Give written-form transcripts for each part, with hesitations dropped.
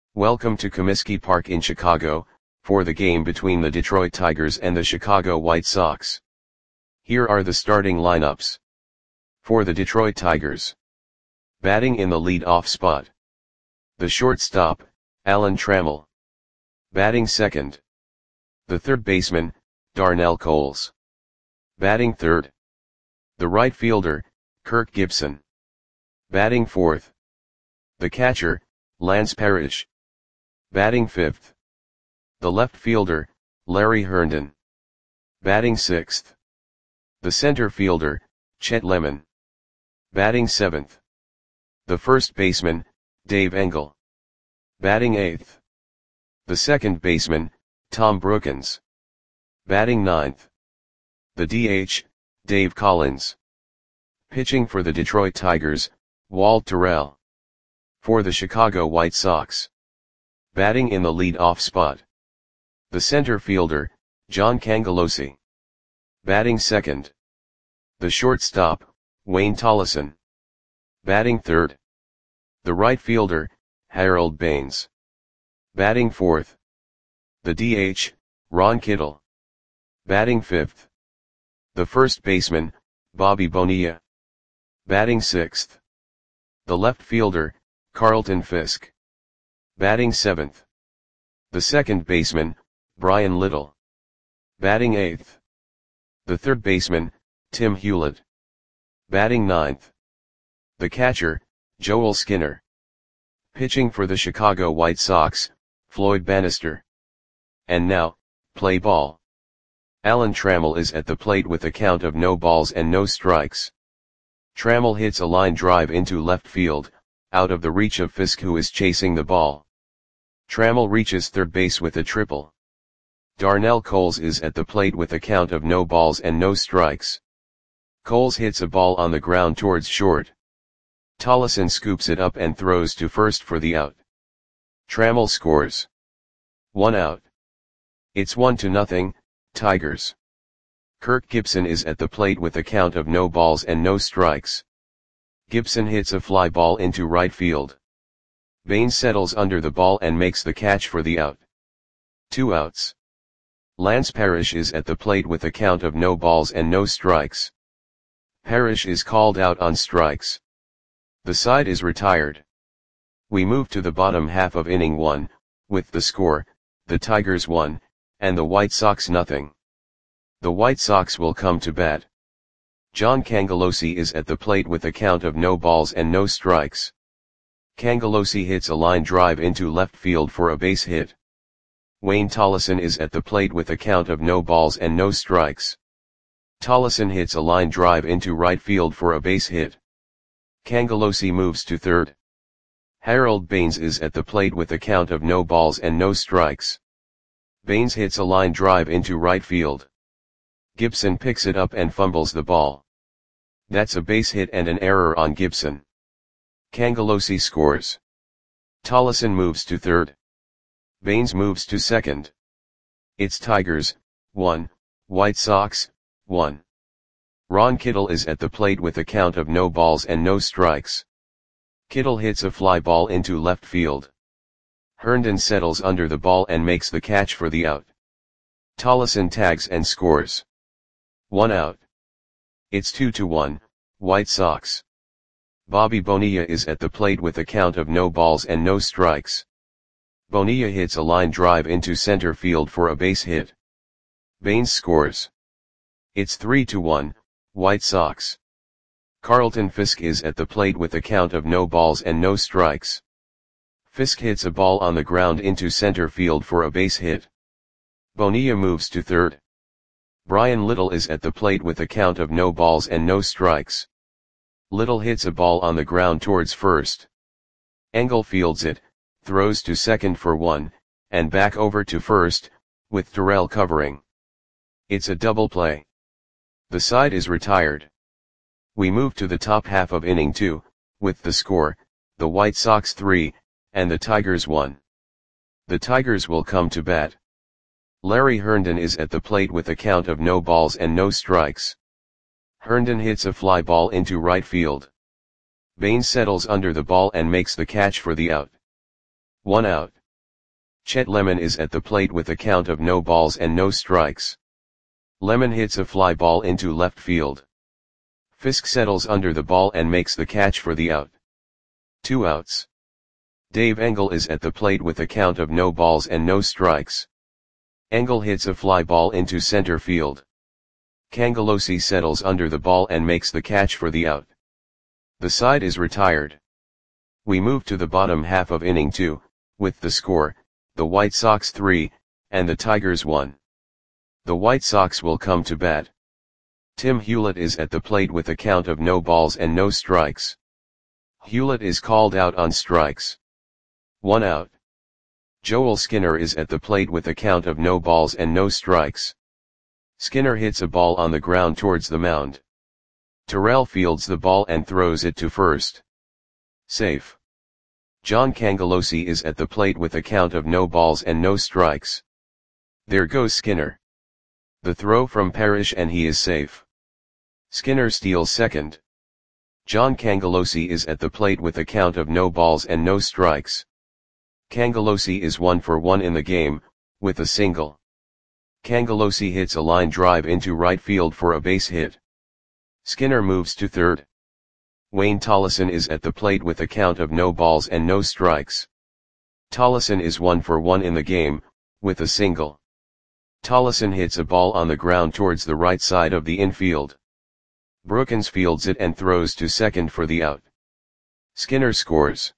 Welcome to Comiskey Park in Chicago, for the game between the Detroit Tigers and the Chicago White Sox. Here are the starting lineups. For the Detroit Tigers. Batting in the lead-off spot. The shortstop, Alan Trammell. Batting second. The third baseman, Darnell Coles. Batting third. The right fielder, Kirk Gibson. Batting fourth. The catcher, Lance Parrish. Batting fifth. The left fielder, Larry Herndon. Batting sixth. The center fielder, Chet Lemon. Batting seventh. The first baseman, Dave Engel. Batting eighth. The second baseman, Tom Brookens. Batting ninth. The DH, Dave Collins. Pitching for the Detroit Tigers, Walt Terrell. For the Chicago White Sox. Batting in the lead-off spot. The center fielder, John Cangelosi. Batting second. The shortstop, Wayne Tollefson. Batting third. The right fielder, Harold Baines. Batting fourth. The DH, Ron Kittle. Batting fifth. The first baseman, Bobby Bonilla. Batting sixth. The left fielder, Carlton Fisk. Batting seventh. The second baseman, Brian Little. Batting eighth. The third baseman, Tim Hewlett. Batting ninth. The catcher, Joel Skinner. Pitching for the Chicago White Sox, Floyd Bannister. And now, play ball. Alan Trammell is at the plate with a count of no balls and no strikes. Trammell hits a line drive into left field, out of the reach of Fisk, who is chasing the ball. Trammell reaches third base with a triple. Darnell Coles is at the plate with a count of no balls and no strikes. Coles hits a ball on the ground towards short. Tollefson scoops it up and throws to first for the out. Trammell scores. 1 out. It's 1-0, Tigers. Kirk Gibson is at the plate with a count of no balls and no strikes. Gibson hits a fly ball into right field. Baines settles under the ball and makes the catch for the out. 2 outs. Lance Parrish is at the plate with a count of no balls and no strikes. Parrish is called out on strikes. The side is retired. We move to the bottom half of inning 1, with the score, the Tigers 1, and the White Sox 0. The White Sox will come to bat. John Cangelosi is at the plate with a count of no balls and no strikes. Cangelosi hits a line drive into left field for a base hit. Wayne Tollefson is at the plate with a count of no balls and no strikes. Tollefson hits a line drive into right field for a base hit. Cangelosi moves to third. Harold Baines is at the plate with a count of no balls and no strikes. Baines hits a line drive into right field. Gibson picks it up and fumbles the ball. That's a base hit and an error on Gibson. Cangelosi scores. Tollefson moves to third. Baines moves to second. It's Tigers, 1, White Sox, 1. Ron Kittle is at the plate with a count of no balls and no strikes. Kittle hits a fly ball into left field. Herndon settles under the ball and makes the catch for the out. Tollefson tags and scores. 1 out. It's 2-1, White Sox. Bobby Bonilla is at the plate with a count of no balls and no strikes. Bonilla hits a line drive into center field for a base hit. Baines scores. It's 3-1, White Sox. Carlton Fisk is at the plate with a count of no balls and no strikes. Fisk hits a ball on the ground into center field for a base hit. Bonilla moves to third. Brian Little is at the plate with a count of no balls and no strikes. Little hits a ball on the ground towards first. Engel fields it, throws to second for 1, and back over to first, with Terrell covering. It's a double play. The side is retired. We move to the top half of inning 2, with the score, the White Sox 3, and the Tigers 1. The Tigers will come to bat. Larry Herndon is at the plate with a count of no balls and no strikes. Herndon hits a fly ball into right field. Baines settles under the ball and makes the catch for the out. 1 out. Chet Lemon is at the plate with a count of no balls and no strikes. Lemon hits a fly ball into left field. Fisk settles under the ball and makes the catch for the out. 2 outs. Dave Engel is at the plate with a count of no balls and no strikes. Engel hits a fly ball into center field. Cangelosi settles under the ball and makes the catch for the out. The side is retired. We move to the bottom half of inning 2, with the score, the White Sox 3, and the Tigers 1. The White Sox will come to bat. Tim Hewlett is at the plate with a count of no balls and no strikes. Hewlett is called out on strikes. 1 out. Joel Skinner is at the plate with a count of no balls and no strikes. Skinner hits a ball on the ground towards the mound. Terrell fields the ball and throws it to first. Safe. John Cangelosi is at the plate with a count of no balls and no strikes. There goes Skinner. The throw from Parrish and he is safe. Skinner steals second. John Cangelosi is at the plate with a count of no balls and no strikes. Cangelosi is 1 for 1 in the game, with a single. Cangelosi hits a line drive into right field for a base hit. Skinner moves to third. Wayne Tollison is at the plate with a count of no balls and no strikes. Tollison is 1 for 1 in the game, with a single. Tollison hits a ball on the ground towards the right side of the infield. Brookins fields it and throws to second for the out. Skinner scores.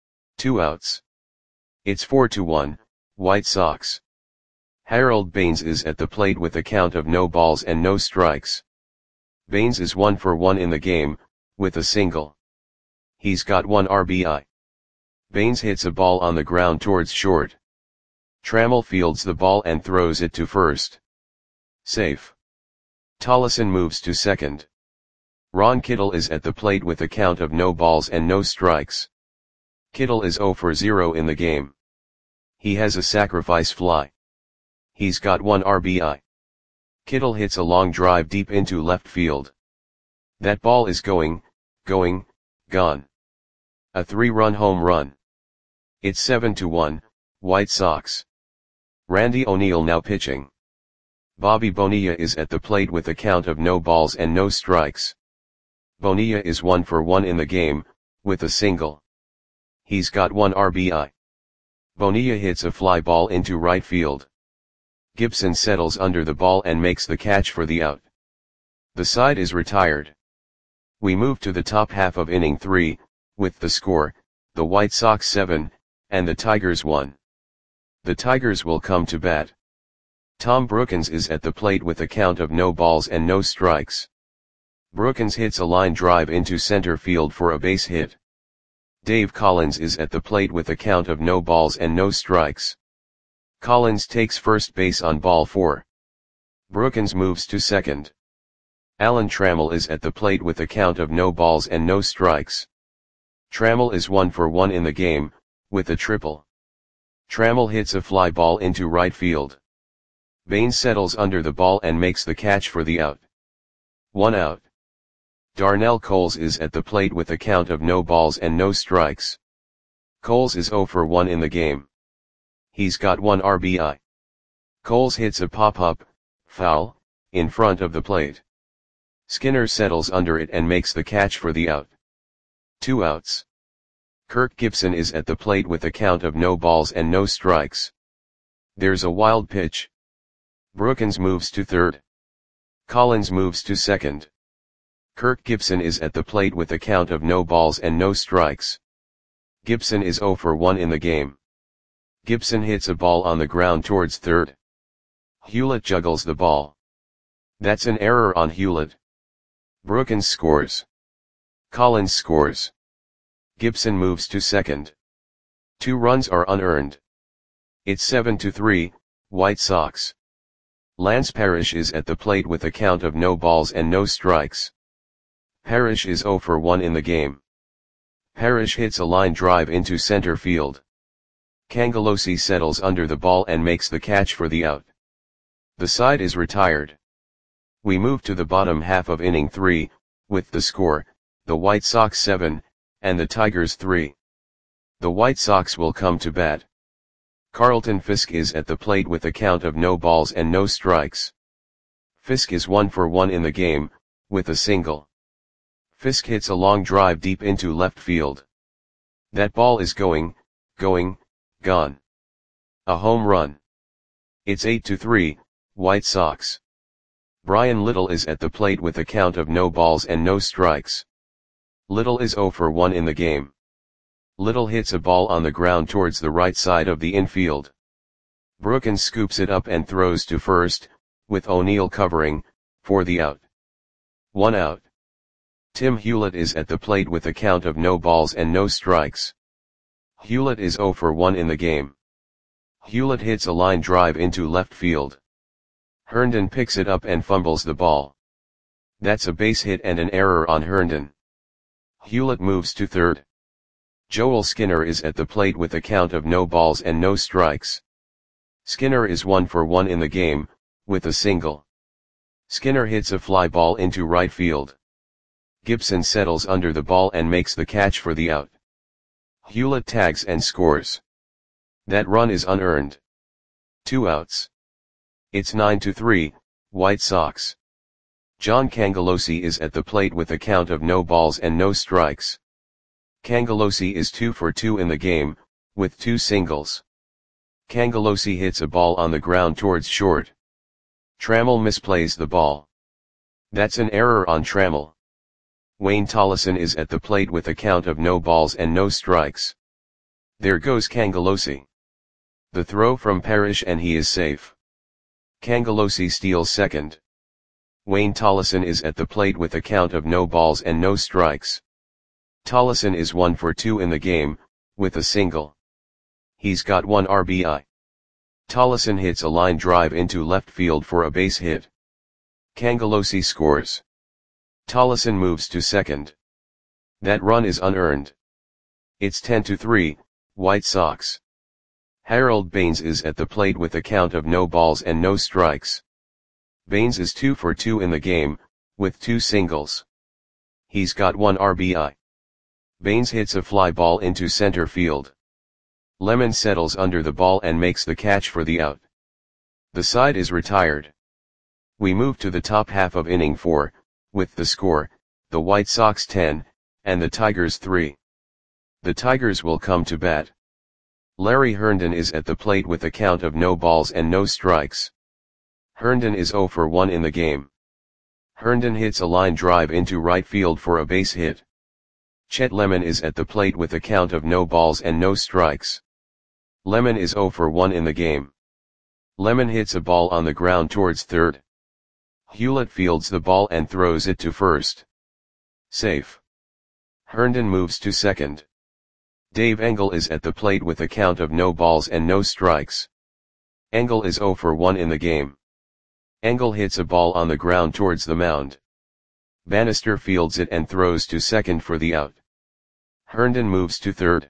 2 outs. It's 4-1, White Sox. Harold Baines is at the plate with a count of no balls and no strikes. Baines is 1 for 1 in the game, with a single. He's got 1 RBI. Baines hits a ball on the ground towards short. Trammell fields the ball and throws it to first. Safe. Tollison moves to second. Ron Kittle is at the plate with a count of no balls and no strikes. Kittle is 0 for 0 in the game. He has a sacrifice fly. He's got 1 RBI. Kittle hits a long drive deep into left field. That ball is gone. A 3-run home run. It's 7-1, White Sox. Randy O'Neal now pitching. Bobby Bonilla is at the plate with a count of no balls and no strikes. Bonilla is 1 for 1 in the game, with a single. He's got 1 RBI. Bonilla hits a fly ball into right field. Gibson settles under the ball and makes the catch for the out. The side is retired. We move to the top half of inning 3, with the score, the White Sox 7, and the Tigers 1. The Tigers will come to bat. Tom Brookins is at the plate with a count of no balls and no strikes. Brookins hits a line drive into center field for a base hit. Dave Collins is at the plate with a count of no balls and no strikes. Collins takes first base on ball 4. Brookins moves to second. Alan Trammell is at the plate with a count of no balls and no strikes. Trammell is 1 for 1 in the game, with a triple. Trammell hits a fly ball into right field. Baines settles under the ball and makes the catch for the out. 1 out. Darnell Coles is at the plate with a count of no balls and no strikes. Coles is 0 for 1 in the game. He's got 1 RBI. Coles hits a pop-up, foul, in front of the plate. Skinner settles under it and makes the catch for the out. 2 outs. Kirk Gibson is at the plate with a count of no balls and no strikes. There's a wild pitch. Brookins moves to third. Collins moves to second. Kirk Gibson is at the plate with a count of no balls and no strikes. Gibson is 0 for 1 in the game. Gibson hits a ball on the ground towards third. Hewlett juggles the ball. That's an error on Hewlett. Brookins scores. Collins scores. Gibson moves to second. 2 runs are unearned. It's 7-3, White Sox. Lance Parrish is at the plate with a count of no balls and no strikes. Parrish is 0 for 1 in the game. Parrish hits a line drive into center field. Cangelosi settles under the ball and makes the catch for the out. The side is retired. We move to the bottom half of inning 3, with the score, the White Sox 7, and the Tigers 3. The White Sox will come to bat. Carlton Fisk is at the plate with a count of no balls and no strikes. Fisk is 1 for 1 in the game, with a single. Fisk hits a long drive deep into left field. That ball is gone. A home run. It's 8-3, White Sox. Bryan Little is at the plate with a count of no balls and no strikes. Little is 0 for 1 in the game. Little hits a ball on the ground towards the right side of the infield. Brookins scoops it up and throws to first, with O'Neill covering, for the out. 1 out. Tim Hewlett is at the plate with a count of no balls and no strikes. Hewlett is 0 for 1 in the game. Hewlett hits a line drive into left field. Herndon picks it up and fumbles the ball. That's a base hit and an error on Herndon. Hewlett moves to third. Joel Skinner is at the plate with a count of no balls and no strikes. Skinner is 1 for 1 in the game, with a single. Skinner hits a fly ball into right field. Gibson settles under the ball and makes the catch for the out. Hewlett tags and scores. That run is unearned. 2 outs. It's 9-3, White Sox. John Cangelosi is at the plate with a count of no balls and no strikes. Cangelosi is 2 for 2 in the game, with 2 singles. Cangelosi hits a ball on the ground towards short. Trammell misplays the ball. That's an error on Trammell. Wayne Tollison is at the plate with a count of no balls and no strikes. There goes Cangelosi. The throw from Parrish and he is safe. Cangelosi steals second. Wayne Tollison is at the plate with a count of no balls and no strikes. Tollison is 1 for 2 in the game, with a single. He's got 1 RBI. Tollison hits a line drive into left field for a base hit. Cangelosi scores. Tollison moves to second. That run is unearned. It's 10-3, White Sox. Harold Baines is at the plate with a count of no balls and no strikes. Baines is 2 for 2 in the game, with 2 singles. He's got 1 RBI. Baines hits a fly ball into center field. Lemon settles under the ball and makes the catch for the out. The side is retired. We move to the top half of inning 4, with the score, the White Sox 10, and the Tigers 3. The Tigers will come to bat. Larry Herndon is at the plate with a count of no balls and no strikes. Herndon is 0 for 1 in the game. Herndon hits a line drive into right field for a base hit. Chet Lemon is at the plate with a count of no balls and no strikes. Lemon is 0 for 1 in the game. Lemon hits a ball on the ground towards third. Hewlett fields the ball and throws it to first. Safe. Herndon moves to second. Dave Engel is at the plate with a count of no balls and no strikes. Engel is 0 for 1 in the game. Engel hits a ball on the ground towards the mound. Bannister fields it and throws to second for the out. Herndon moves to third.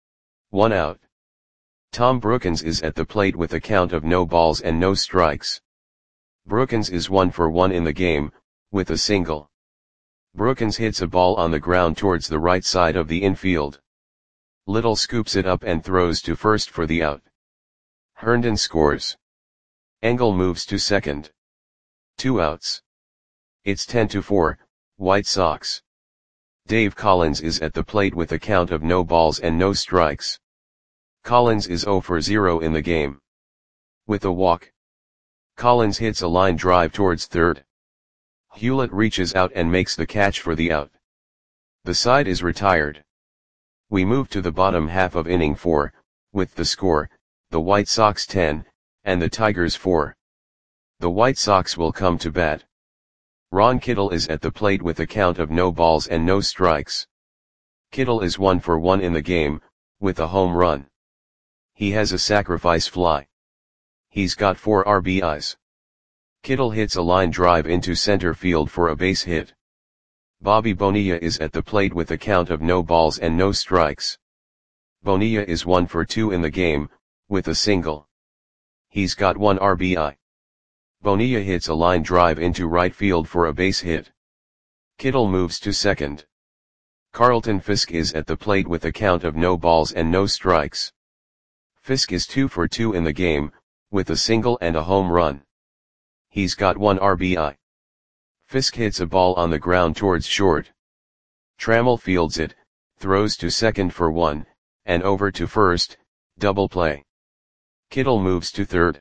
1 out. Tom Brookins is at the plate with a count of no balls and no strikes. Brookins is 1 for 1 in the game, with a single. Brookins hits a ball on the ground towards the right side of the infield. Little scoops it up and throws to first for the out. Herndon scores. Engel moves to second. 2 outs. It's 10-4, White Sox. Dave Collins is at the plate with a count of no balls and no strikes. Collins is 0 for 0 in the game. With a walk. Collins hits a line drive towards third. Hewlett reaches out and makes the catch for the out. The side is retired. We move to the bottom half of inning 4, with the score, the White Sox 10, and the Tigers 4. The White Sox will come to bat. Ron Kittle is at the plate with a count of no balls and no strikes. Kittle is 1 for 1 in the game, with a home run. He has a sacrifice fly. He's got 4 RBIs. Kittle hits a line drive into center field for a base hit. Bobby Bonilla is at the plate with a count of no balls and no strikes. Bonilla is 1 for 2 in the game, with a single. He's got 1 RBI. Bonilla hits a line drive into right field for a base hit. Kittle moves to second. Carlton Fisk is at the plate with a count of no balls and no strikes. Fisk is 2 for 2 in the game, with a single and a home run. He's got 1 RBI. Fisk hits a ball on the ground towards short. Trammell fields it, throws to second for 1, and over to first, double play. Kittle moves to third.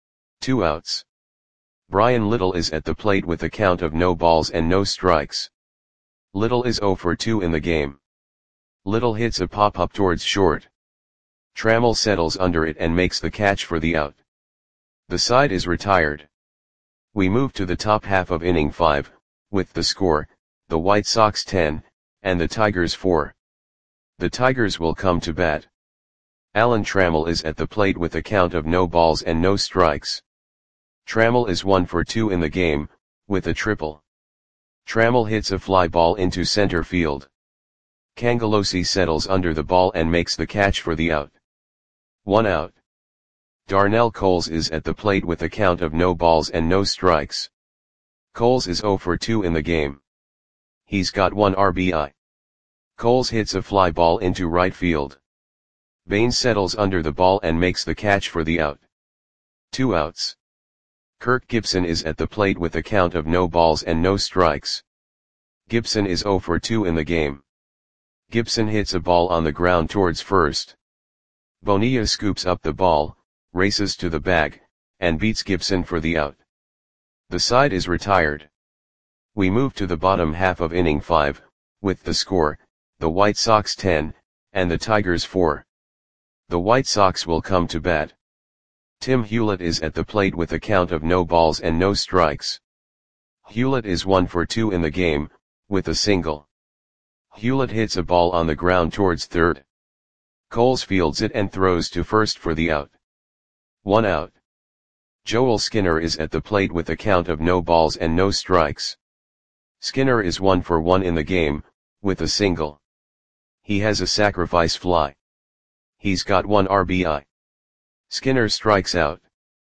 2 outs. Brian Little is at the plate with a count of no balls and no strikes. Little is 0 for 2 in the game. Little hits a pop-up towards short. Trammell settles under it and makes the catch for the out. The side is retired. We move to the top half of inning 5, with the score, the White Sox 10, and the Tigers 4. The Tigers will come to bat. Alan Trammell is at the plate with a count of no balls and no strikes. Trammell is 1 for 2 in the game, with a triple. Trammell hits a fly ball into center field. Cangelosi settles under the ball and makes the catch for the out. 1 out. Darnell Coles is at the plate with a count of no balls and no strikes. Coles is 0 for 2 in the game. He's got 1 RBI. Coles hits a fly ball into right field. Baines settles under the ball and makes the catch for the out. 2 outs. Kirk Gibson is at the plate with a count of no balls and no strikes. Gibson is 0 for 2 in the game. Gibson hits a ball on the ground towards first. Bonilla scoops up the ball, races to the bag, and beats Gibson for the out. The side is retired. We move to the bottom half of inning 5, with the score, the White Sox 10, and the Tigers 4. The White Sox will come to bat. Tim Hewlett is at the plate with a count of no balls and no strikes. Hewlett is 1 for 2 in the game, with a single. Hewlett hits a ball on the ground towards third. Coles fields it and throws to first for the out. 1 out. Joel Skinner is at the plate with a count of no balls and no strikes. Skinner is 1 for 1 in the game, with a single. He has a sacrifice fly. He's got 1 RBI. Skinner strikes out.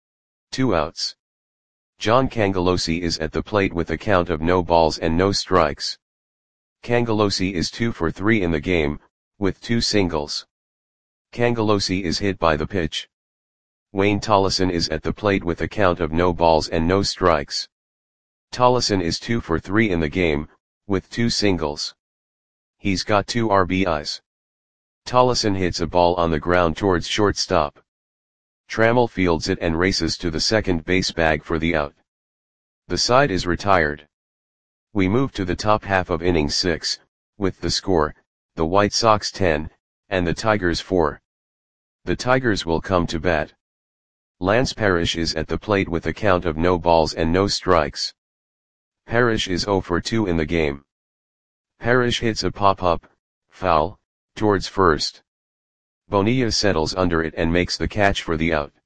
2 outs. John Cangelosi is at the plate with a count of no balls and no strikes. Cangelosi is 2 for 3 in the game, with 2 singles. Cangelosi is hit by the pitch. Wayne Tollison is at the plate with a count of no balls and no strikes. Tollison is 2 for 3 in the game, with 2 singles. He's got 2 RBIs. Tollison hits a ball on the ground towards shortstop. Trammell fields it and races to the second base bag for the out. The side is retired. We move to the top half of inning 6, with the score, the White Sox 10, and the Tigers 4. The Tigers will come to bat. Lance Parrish is at the plate with a count of no balls and no strikes. Parrish is 0 for 2 in the game. Parrish hits a pop-up, foul, towards first. Bonilla settles under it and makes the catch for the out.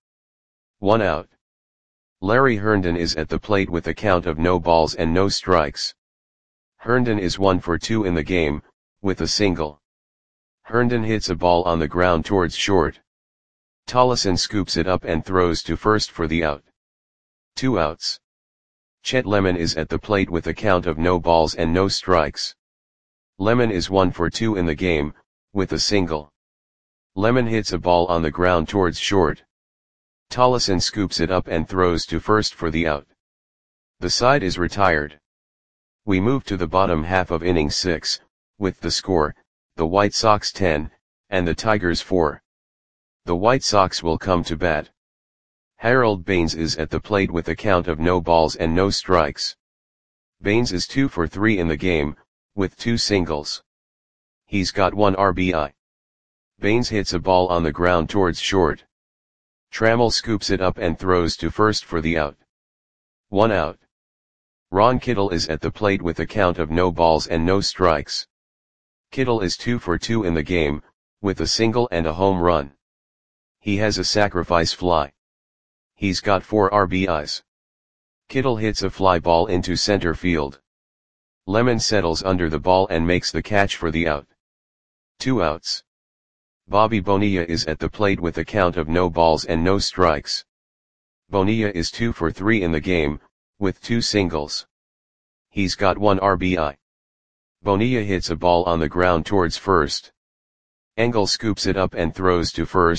1 out. Larry Herndon is at the plate with a count of no balls and no strikes. Herndon is 1 for 2 in the game, with a single. Herndon hits a ball on the ground towards short. Tollison scoops it up and throws to first for the out. 2 outs. Chet Lemon is at the plate with a count of no balls and no strikes. Lemon is 1 for 2 in the game, with a single. Lemon hits a ball on the ground towards short. Tollison scoops it up and throws to first for the out. The side is retired. We move to the bottom half of inning 6, with the score, the White Sox 10, and the Tigers 4. The White Sox will come to bat. Harold Baines is at the plate with a count of no balls and no strikes. Baines is 2 for 3 in the game, with 2 singles. He's got 1 RBI. Baines hits a ball on the ground towards short. Trammell scoops it up and throws to first for the out. 1 out. Ron Kittle is at the plate with a count of no balls and no strikes. Kittle is 2 for 2 in the game, with a single and a home run. He has a sacrifice fly. He's got 4 RBIs. Kittle hits a fly ball into center field. Lemon settles under the ball and makes the catch for the out. 2 outs. Bobby Bonilla is at the plate with a count of no balls and no strikes. Bonilla is 2 for 3 in the game, with 2 singles. He's got 1 RBI. Bonilla hits a ball on the ground towards first. Engel scoops it up and throws to first,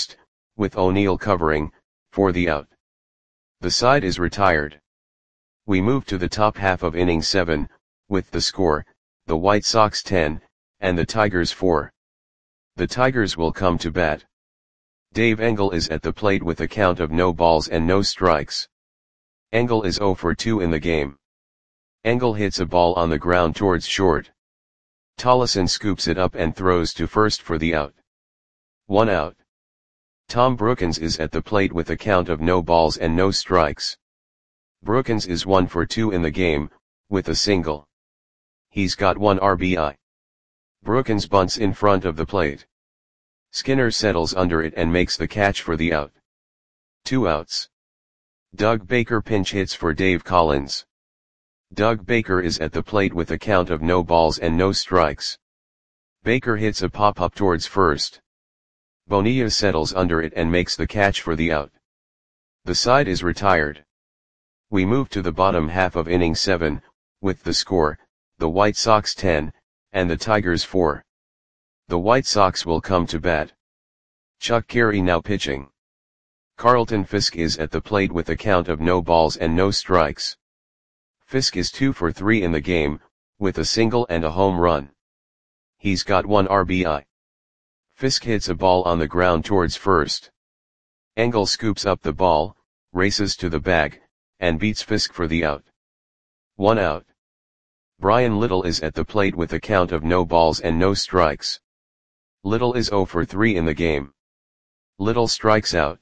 with O'Neill covering, for the out. The side is retired. We move to the top half of inning 7, with the score, the White Sox 10, and the Tigers 4. The Tigers will come to bat. Dave Engel is at the plate with a count of no balls and no strikes. Engel is 0 for 2 in the game. Engel hits a ball on the ground towards short. Tollefson scoops it up and throws to first for the out. 1 out. Tom Brookens is at the plate with a count of no balls and no strikes. Brookens is 1 for 2 in the game, with a single. He's got 1 RBI. Brookens bunts in front of the plate. Skinner settles under it and makes the catch for the out. 2 outs. Doug Baker pinch hits for Dave Collins. Doug Baker is at the plate with a count of no balls and no strikes. Baker hits a pop-up towards first. Bonilla settles under it and makes the catch for the out. The side is retired. We move to the bottom half of inning 7, with the score, the White Sox 10, and the Tigers 4. The White Sox will come to bat. Chuck Carey now pitching. Carlton Fisk is at the plate with a count of no balls and no strikes. Fisk is 2 for 3 in the game, with a single and a home run. He's got 1 RBI. Fisk hits a ball on the ground towards first. Engel scoops up the ball, races to the bag, and beats Fisk for the out. 1 out. Brian Little is at the plate with a count of no balls and no strikes. Little is 0 for 3 in the game. Little strikes out.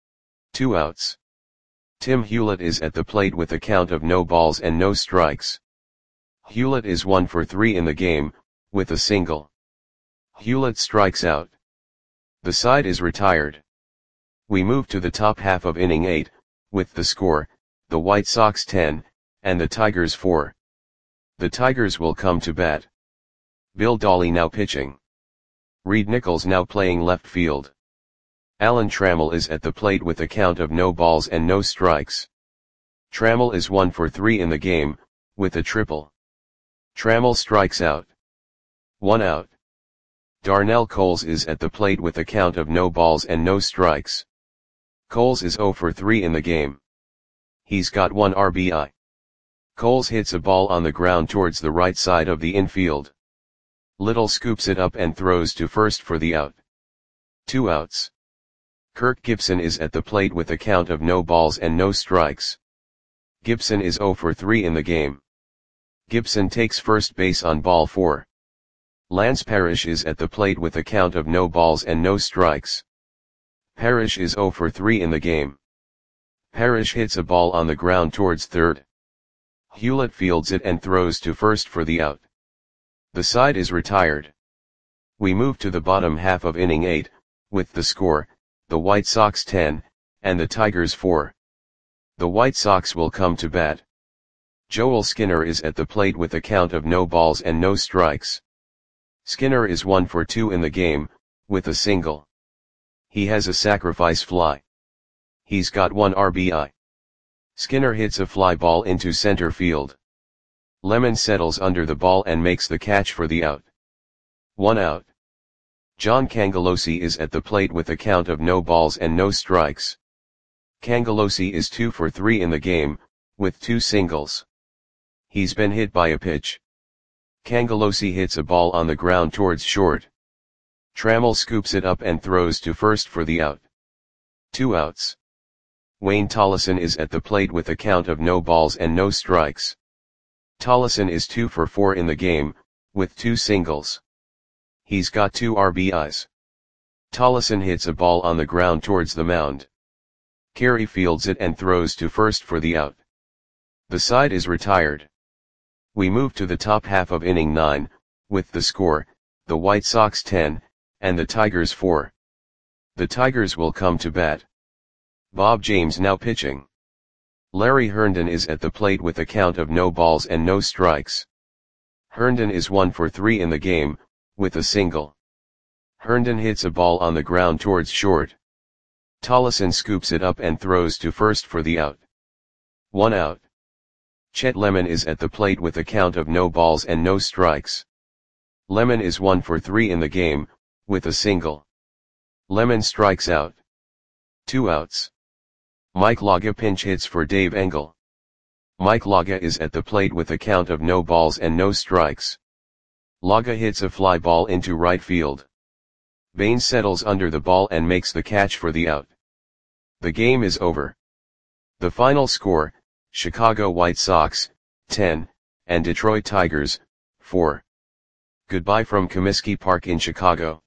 2 outs. Tim Hewlett is at the plate with a count of no balls and no strikes. Hewlett is 1 for 3 in the game, with a single. Hewlett strikes out. The side is retired. We move to the top half of inning 8, with the score, the White Sox 10, and the Tigers 4. The Tigers will come to bat. Bill Dawley now pitching. Reed Nichols now playing left field. Alan Trammell is at the plate with a count of no balls and no strikes. Trammell is 1 for 3 in the game, with a triple. Trammell strikes out. 1 out. Darnell Coles is at the plate with a count of no balls and no strikes. Coles is 0 for 3 in the game. He's got 1 RBI. Coles hits a ball on the ground towards the right side of the infield. Little scoops it up and throws to first for the out. 2 outs. Kirk Gibson is at the plate with a count of no balls and no strikes. Gibson is 0 for 3 in the game. Gibson takes first base on ball 4. Lance Parrish is at the plate with a count of no balls and no strikes. Parrish is 0 for 3 in the game. Parrish hits a ball on the ground towards third. Hewlett fields it and throws to first for the out. The side is retired. We move to the bottom half of inning 8, with the score, the White Sox 10, and the Tigers 4. The White Sox will come to bat. Joel Skinner is at the plate with a count of no balls and no strikes. Skinner is 1 for 2 in the game, with a single. He has a sacrifice fly. He's got 1 RBI. Skinner hits a fly ball into center field. Lemon settles under the ball and makes the catch for the out. 1 out. John Cangelosi is at the plate with a count of no balls and no strikes. Cangelosi is 2 for 3 in the game, with 2 singles. He's been hit by a pitch. Cangelosi hits a ball on the ground towards short. Trammell scoops it up and throws to first for the out. 2 outs. Wayne Tollefson is at the plate with a count of no balls and no strikes. Tollefson is 2 for 4 in the game, with 2 singles. He's got 2 RBIs. Tollefson hits a ball on the ground towards the mound. Carey fields it and throws to first for the out. The side is retired. We move to the top half of inning 9, with the score, the White Sox 10, and the Tigers 4. The Tigers will come to bat. Bob James now pitching. Larry Herndon is at the plate with a count of no balls and no strikes. Herndon is 1 for 3 in the game, with a single. Herndon hits a ball on the ground towards short. Tollefson scoops it up and throws to first for the out. 1 out. Chet Lemon is at the plate with a count of no balls and no strikes. Lemon is 1 for 3 in the game, with a single. Lemon strikes out. 2 outs. Mike Laga pinch hits for Dave Engel. Mike Laga is at the plate with a count of no balls and no strikes. Laga hits a fly ball into right field. Baines settles under the ball and makes the catch for the out. The game is over. The final score, Chicago White Sox, 10, and Detroit Tigers, 4. Goodbye from Comiskey Park in Chicago.